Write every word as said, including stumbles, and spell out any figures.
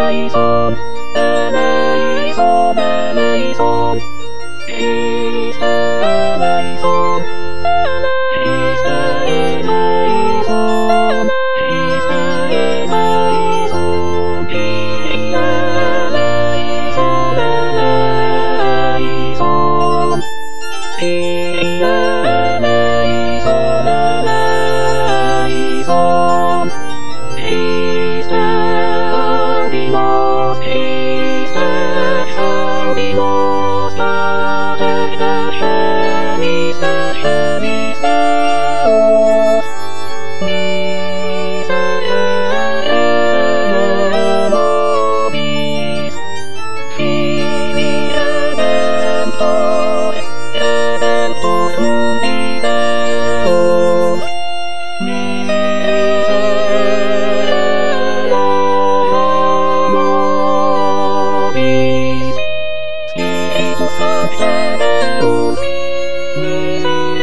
eleison, eleison, eleison. He's the eleison, he's the eleison, he's the eleison, he's the eleison, eleison, he's the eleison, eleison, he's the Holy Most, he's the Holy Most, Father, the Hemis, the Hemis, the Os, Nis, the Nobis, Fili Redemptor, Redemptor Mundi Deus, Miserere nobis, Spiritus Sancte Deus, Miserere